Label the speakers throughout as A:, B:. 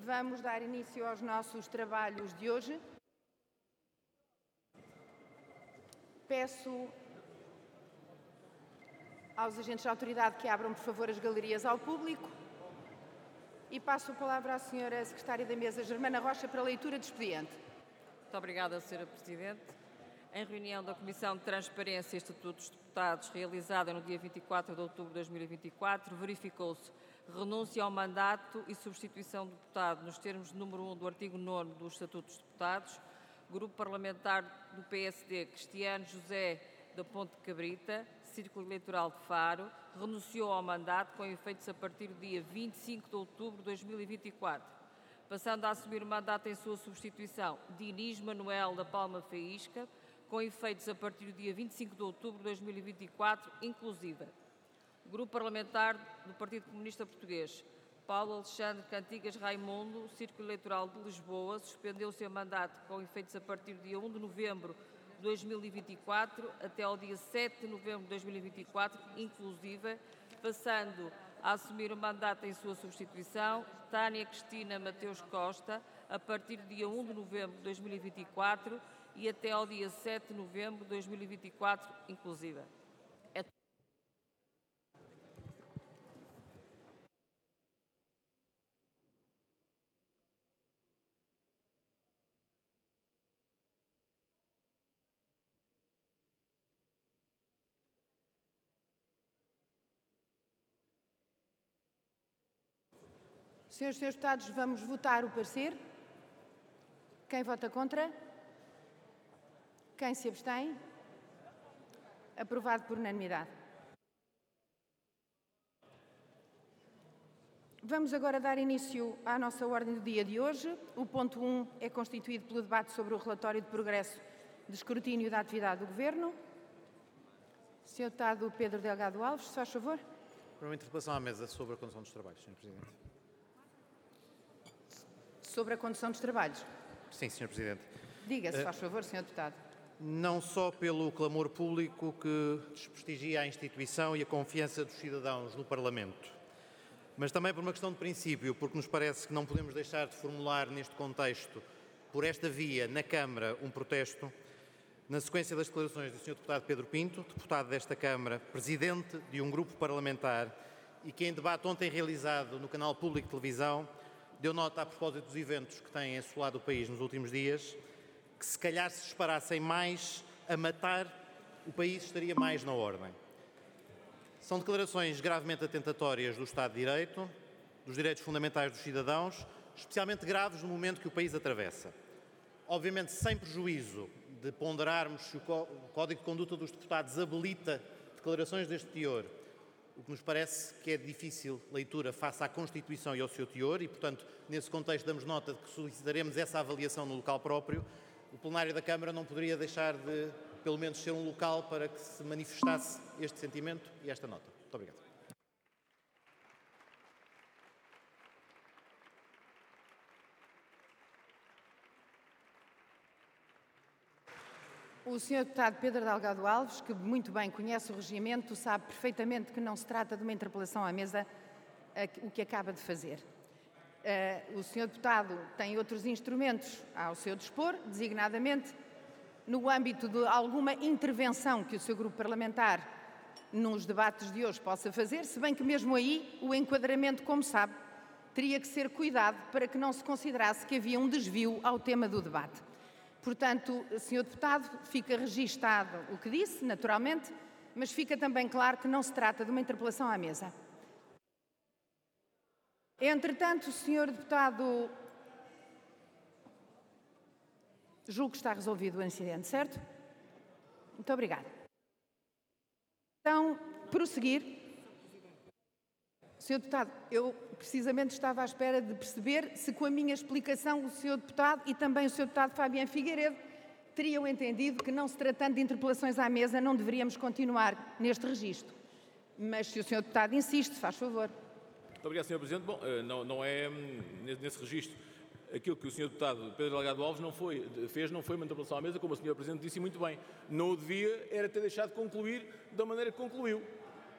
A: Vamos dar início aos nossos trabalhos de hoje. Peço aos agentes da autoridade que abram, por favor, as galerias ao público e passo a palavra à Sra. Secretária da Mesa, Germana Rocha, para a leitura de expediente.
B: Muito obrigada, Sra. Presidente. Em reunião da Comissão de Transparência e Estatuto dos Deputados, realizada no dia 24 de outubro de 2024, verificou-se renúncia ao mandato e substituição do deputado nos termos de número 1 do artigo 9º do Estatuto dos Deputados. Grupo Parlamentar do PSD, Cristiano José da Ponte Cabrita, Círculo Eleitoral de Faro, renunciou ao mandato com efeitos a partir do dia 25 de outubro de 2024, passando a assumir o mandato em sua substituição Dinis Manuel da Palma Faísca, com efeitos a partir do dia 25 de outubro de 2024, inclusive. Grupo Parlamentar do Partido Comunista Português, Paulo Alexandre Cantigas Raimundo, Círculo Eleitoral de Lisboa, suspendeu o seu mandato com efeitos a partir do dia 1 de novembro de 2024 até ao dia 7 de novembro de 2024, inclusive, passando a assumir o mandato em sua substituição Tânia Cristina Mateus Costa, a partir do dia 1 de novembro de 2024 e até ao dia 7 de novembro de 2024, inclusive.
A: Senhoras e senhores deputados, vamos votar o parecer. Quem vota contra? Quem se abstém? Aprovado por unanimidade. Vamos agora dar início à nossa ordem do dia de hoje. O ponto 1 é constituído pelo debate sobre o relatório de progresso de escrutínio da atividade do Governo. Sr. Deputado Pedro Delgado Alves, se faz favor.
C: Para uma interpelação à mesa sobre a condução dos trabalhos, Sr. Presidente.
A: Sobre a condução dos trabalhos.
C: Sim, Sr. Presidente.
A: Diga, se faz favor, Sr. Deputado.
C: Não só pelo clamor público que desprestigia a instituição e a confiança dos cidadãos no Parlamento, mas também por uma questão de princípio, porque nos parece que não podemos deixar de formular neste contexto, por esta via, na Câmara, um protesto, na sequência das declarações do Sr. Deputado Pedro Pinto, deputado desta Câmara, presidente de um grupo parlamentar e que em debate ontem realizado no canal público de televisão, deu nota a propósito dos eventos que têm assolado o país nos últimos dias, que se calhar se disparassem mais a matar, o país estaria mais na ordem. São declarações gravemente atentatórias do Estado de Direito, dos direitos fundamentais dos cidadãos, especialmente graves no momento que o país atravessa. Obviamente, sem prejuízo de ponderarmos se o Código de Conduta dos Deputados habilita declarações deste teor, o que nos parece que é de difícil leitura face à Constituição e ao seu teor e, portanto, nesse contexto damos nota de que solicitaremos essa avaliação no local próprio. O plenário da Câmara não poderia deixar de, pelo menos, ser um local para que se manifestasse este sentimento e esta nota. Muito obrigado.
A: O Sr. Deputado Pedro Delgado Alves, que muito bem conhece o regimento, sabe perfeitamente que não se trata de uma interpelação à mesa o que acaba de fazer. O Sr. Deputado tem outros instrumentos ao seu dispor, designadamente no âmbito de alguma intervenção que o seu grupo parlamentar nos debates de hoje possa fazer, se bem que mesmo aí o enquadramento, como sabe, teria que ser cuidado para que não se considerasse que havia um desvio ao tema do debate. Portanto, Sr. Deputado, fica registado o que disse, naturalmente, mas fica também claro que não se trata de uma interpelação à mesa. Entretanto, Sr. Deputado, julgo que está resolvido o incidente, certo? Muito obrigada. Então, prosseguir. Sr. Deputado, eu precisamente estava à espera de perceber se com a minha explicação o Sr. Deputado e também o Sr. Deputado Fabiano Figueiredo teriam entendido que, não se tratando de interpelações à mesa, não deveríamos continuar neste registro. Mas se o Sr. Deputado insiste, faz favor.
D: Muito obrigado, Sr. Presidente. Bom, não é nesse registro. Aquilo que o Sr. Deputado Pedro Delgado Alves não foi uma interpelação à mesa, como a Sra. Presidente disse muito bem. Não o devia era ter deixado de concluir da maneira que concluiu.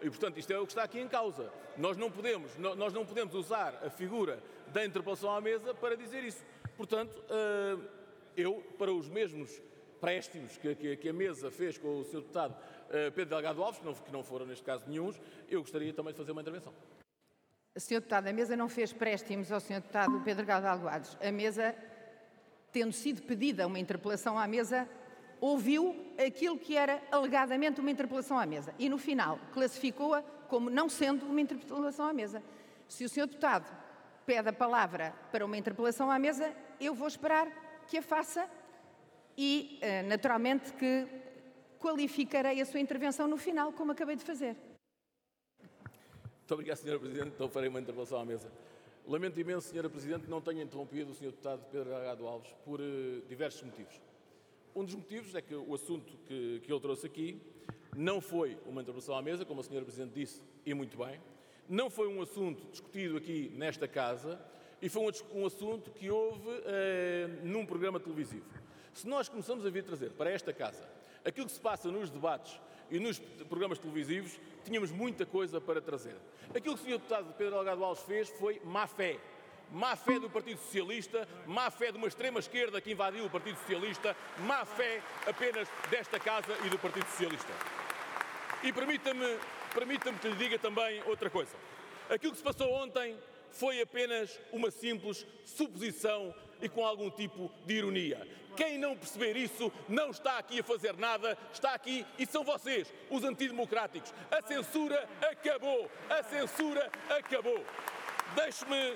D: E, portanto, isto é o que está aqui em causa. Nós não podemos usar a figura da interpelação à mesa para dizer isso. Portanto, para os mesmos préstimos que a mesa fez com o Sr. Deputado Pedro Delgado Alves, que não foram neste caso nenhuns, eu gostaria também de fazer uma intervenção.
A: Sr. Deputado, a mesa não fez préstimos ao Sr. Deputado Pedro Delgado Alves. A mesa, tendo sido pedida uma interpelação à mesa, ouviu aquilo que era alegadamente uma interpelação à mesa e, no final, classificou-a como não sendo uma interpelação à mesa. Se o Sr. Deputado pede a palavra para uma interpelação à mesa, eu vou esperar que a faça e, naturalmente, que qualificarei a sua intervenção no final, como acabei de fazer.
D: Muito obrigado, Sra. Presidente. Então farei uma interpelação à mesa. Lamento imenso, Sra. Presidente, não tenha interrompido o Sr. Deputado Pedro Delgado Alves por diversos motivos. Um dos motivos é que o assunto que ele trouxe aqui não foi uma interpelação à mesa, como a Sra. Presidente disse, e muito bem. Não foi um assunto discutido aqui nesta Casa e foi um assunto que houve num programa televisivo. Se nós começamos a vir trazer para esta Casa aquilo que se passa nos debates e nos programas televisivos, tínhamos muita coisa para trazer. Aquilo que o Sr. Deputado Pedro Delgado Alves fez foi má fé. Má fé do Partido Socialista, má fé de uma extrema-esquerda que invadiu o Partido Socialista, má fé apenas desta Casa e do Partido Socialista. E permita-me que lhe diga também outra coisa. Aquilo que se passou ontem foi apenas uma simples suposição e com algum tipo de ironia. Quem não perceber isso não está aqui a fazer nada, está aqui e são vocês, os antidemocráticos. A censura acabou! A censura acabou! Deixe-me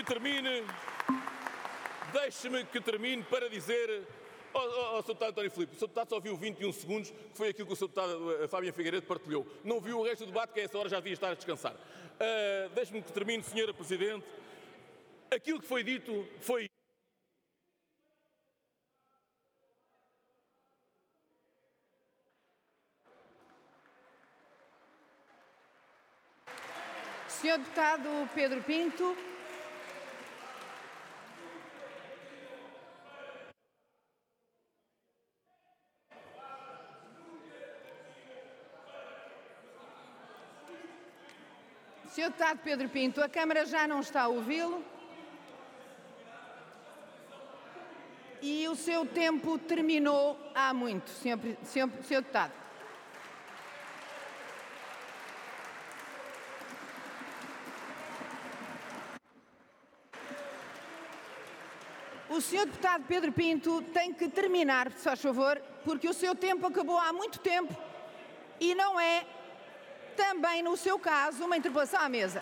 D: que termine para dizer ao Sr. Deputado António Filipe, o Sr. Deputado só viu 21 segundos, que foi aquilo que o Sr. Deputado Fábio Figueiredo partilhou. Não viu o resto do debate, que a essa hora já devia estar a descansar. Deixe-me que termine, Sra. Presidente. Aquilo que foi dito foi...
A: Sr. Deputado Pedro Pinto. Sr. Deputado Pedro Pinto, a Câmara já não está a ouvi-lo e o seu tempo terminou há muito, Sr. Deputado. O Sr. Deputado Pedro Pinto tem que terminar, se faz favor, porque o seu tempo acabou há muito tempo e não é, também no seu caso, uma interpelação à mesa.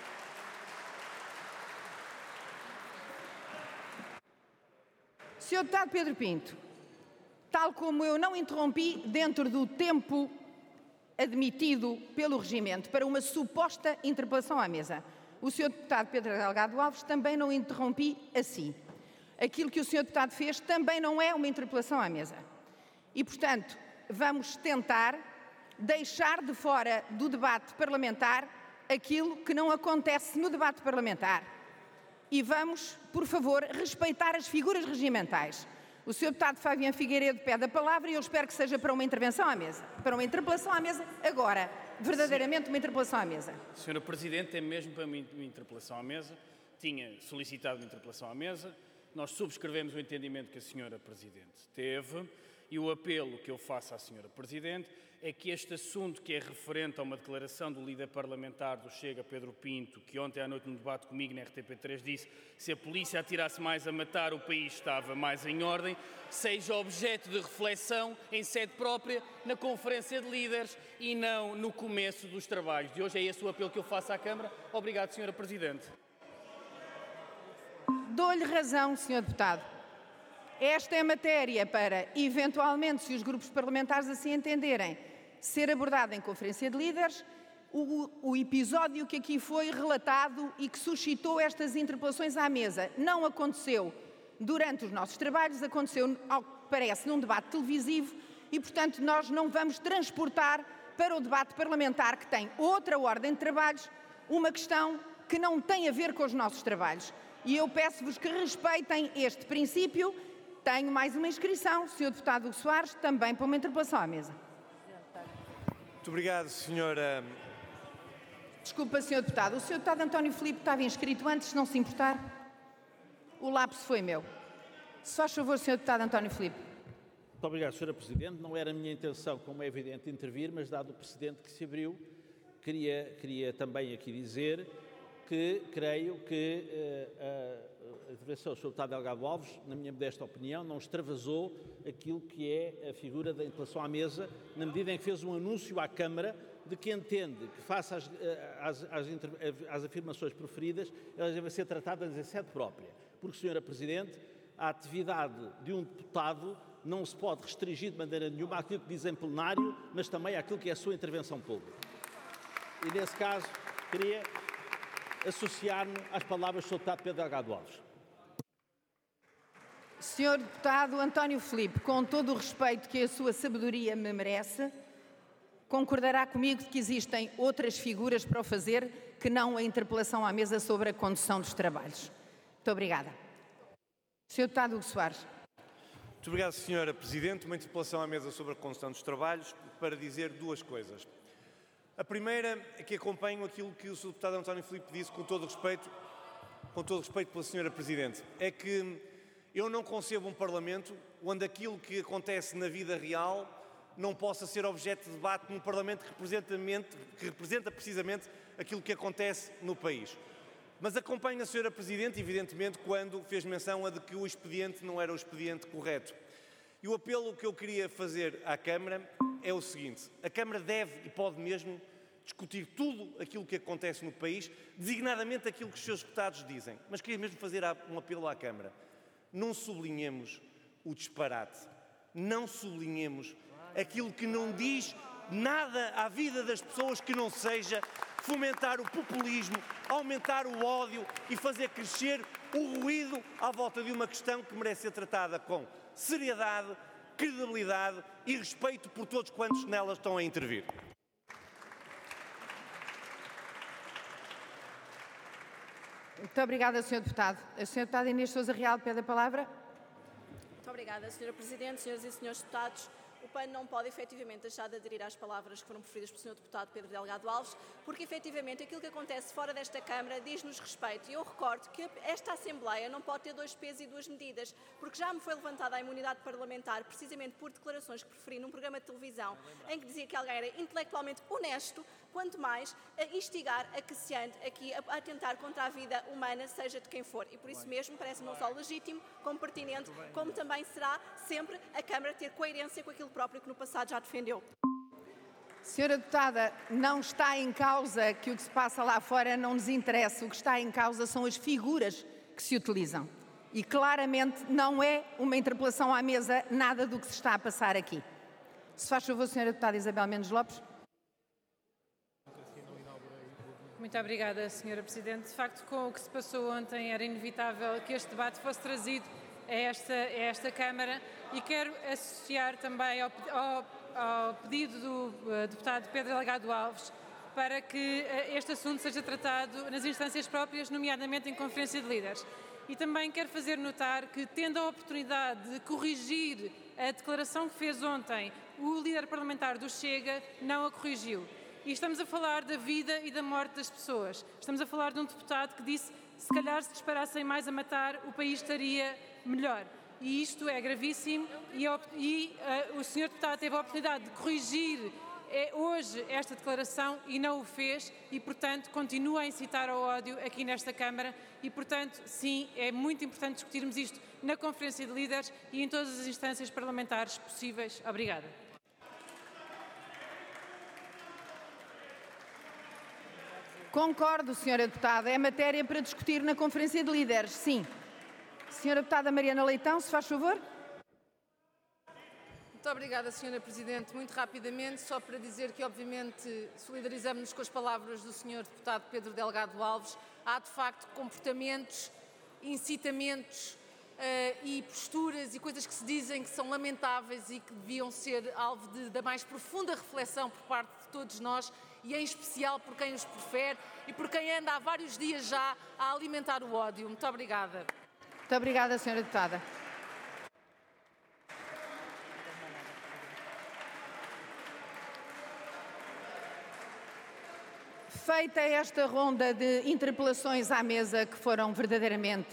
A: Sr. Deputado Pedro Pinto, tal como eu não interrompi dentro do tempo admitido pelo regimento para uma suposta interpelação à mesa, o Sr. Deputado Pedro Delgado Alves também não interrompi assim. Aquilo que o Sr. Deputado fez também não é uma interpelação à mesa. E, portanto, vamos tentar deixar de fora do debate parlamentar aquilo que não acontece no debate parlamentar. E vamos, por favor, respeitar as figuras regimentais. O Sr. Deputado Fábio Figueiredo pede a palavra e eu espero que seja para uma intervenção à mesa. Para uma interpelação à mesa agora. Verdadeiramente uma interpelação à mesa.
E: Sra. Presidente, é mesmo para uma interpelação à mesa. Tinha solicitado uma interpelação à mesa. Nós subscrevemos o entendimento que a Sra. Presidente teve e o apelo que eu faço à Sra. Presidente é que este assunto, que é referente a uma declaração do líder parlamentar do Chega, Pedro Pinto, que ontem à noite no debate comigo na RTP3 disse que se a polícia atirasse mais a matar, o país estava mais em ordem, seja objeto de reflexão em sede própria na Conferência de Líderes e não no começo dos trabalhos de hoje. É esse o apelo que eu faço à Câmara. Obrigado, Sra. Presidente.
A: Dou-lhe razão, Sr. Deputado. Esta é matéria para, eventualmente, se os grupos parlamentares assim entenderem, ser abordada em Conferência de Líderes. O episódio que aqui foi relatado e que suscitou estas interpelações à mesa não aconteceu durante os nossos trabalhos, aconteceu, ao que parece, num debate televisivo e, portanto, nós não vamos transportar para o debate parlamentar, que tem outra ordem de trabalhos, uma questão que não tem a ver com os nossos trabalhos. E eu peço-vos que respeitem este princípio. Tenho mais uma inscrição, Sr. Deputado Hugo Soares, também para uma interpelação à mesa.
F: Muito obrigado, Sra.
A: Desculpa, Sr. Deputado. O Sr. Deputado António Filipe estava inscrito antes, se não se importar. O lapso foi meu. Se faz favor, Sr. Deputado António Filipe.
F: Muito obrigado, Sra. Presidente. Não era a minha intenção, como é evidente, intervir, mas dado o precedente que se abriu, queria também aqui dizer que creio que a intervenção do Sr. Deputado Delgado Alves, na minha modesta opinião, não extravasou aquilo que é a figura da interpelação à mesa, na medida em que fez um anúncio à Câmara de que entende que, face às afirmações proferidas, elas devem ser tratadas em sede própria. Porque, Sra. Presidente, a atividade de um deputado não se pode restringir de maneira nenhuma àquilo que diz em plenário, mas também àquilo que é a sua intervenção pública. E, nesse caso, queria associar-me às palavras do Sr. Deputado Pedro Delgado Alves.
A: Sr. Deputado António Filipe, com todo o respeito que a sua sabedoria me merece, concordará comigo que existem outras figuras para o fazer que não a interpelação à mesa sobre a condução dos trabalhos. Muito obrigada. Sr. Deputado Hugo Soares.
G: Muito obrigado, Sra. Presidente. Uma interpelação à mesa sobre a condução dos trabalhos para dizer duas coisas. A primeira é que acompanho aquilo que o Sr. Deputado António Filipe disse com todo o respeito pela Sra. Presidente. É que eu não concebo um Parlamento onde aquilo que acontece na vida real não possa ser objeto de debate num Parlamento que representa precisamente aquilo que acontece no país. Mas acompanho a Sra. Presidente, evidentemente, quando fez menção a de que o expediente não era o expediente correto. E o apelo que eu queria fazer à Câmara é o seguinte: a Câmara deve e pode mesmo discutir tudo aquilo que acontece no país, designadamente aquilo que os seus deputados dizem. Mas queria mesmo fazer um apelo à Câmara. Não sublinhemos o disparate, não sublinhemos aquilo que não diz nada à vida das pessoas que não seja fomentar o populismo, aumentar o ódio e fazer crescer o ruído à volta de uma questão que merece ser tratada com seriedade, credibilidade e respeito por todos quantos nelas estão a intervir.
A: Muito obrigada, Sr. Deputado. A Sra. Deputada Inês Sousa Real pede a palavra.
H: Muito obrigada, Sra. Presidente, senhoras e senhores deputados. O PAN não pode efetivamente deixar de aderir às palavras que foram proferidas pelo Sr. Deputado Pedro Delgado Alves, porque efetivamente aquilo que acontece fora desta Câmara diz-nos respeito. E eu recordo que esta Assembleia não pode ter dois pesos e duas medidas, porque já me foi levantada a imunidade parlamentar precisamente por declarações que preferi num programa de televisão em que dizia que alguém era intelectualmente honesto, quanto mais a instigar a que se ande aqui a atentar contra a vida humana, seja de quem for. E por isso mesmo parece não só legítimo, como pertinente, como também será sempre a Câmara ter coerência com aquilo próprio que no passado já defendeu.
A: Senhora Deputada, não está em causa que o que se passa lá fora não nos interessa. O que está em causa são as figuras que se utilizam. E claramente não é uma interpelação à mesa nada do que se está a passar aqui. Se faz favor, Senhora Deputada Isabel Mendes Lopes.
I: Muito obrigada, Sra. Presidente. De facto, com o que se passou ontem, era inevitável que este debate fosse trazido a esta Câmara e quero associar também ao pedido do deputado Pedro Delgado Alves para que este assunto seja tratado nas instâncias próprias, nomeadamente em Conferência de Líderes. E também quero fazer notar que, tendo a oportunidade de corrigir a declaração que fez ontem o líder parlamentar do Chega, não a corrigiu. E estamos a falar da vida e da morte das pessoas. Estamos a falar de um deputado que disse que, se calhar, se disparassem mais a matar, o país estaria melhor. E isto é gravíssimo e o Sr. Deputado teve a oportunidade de corrigir hoje esta declaração e não o fez e, portanto, continua a incitar ao ódio aqui nesta Câmara e, portanto, sim, é muito importante discutirmos isto na Conferência de Líderes e em todas as instâncias parlamentares possíveis. Obrigada.
A: Concordo, Senhora Deputada. É matéria para discutir na Conferência de Líderes, sim. Senhora Deputada Mariana Leitão, se faz favor.
J: Muito obrigada, Sra. Presidente. Muito rapidamente, só para dizer que, obviamente, solidarizamos-nos com as palavras do Sr. Deputado Pedro Delgado Alves. Há, de facto, comportamentos, incitamentos e posturas e coisas que se dizem que são lamentáveis e que deviam ser alvo da mais profunda reflexão por parte de todos nós e, em especial, por quem os prefere e por quem anda há vários dias já a alimentar o ódio. Muito obrigada.
A: Muito obrigada, Sra. Deputada. Feita esta ronda de interpelações à mesa que foram verdadeiramente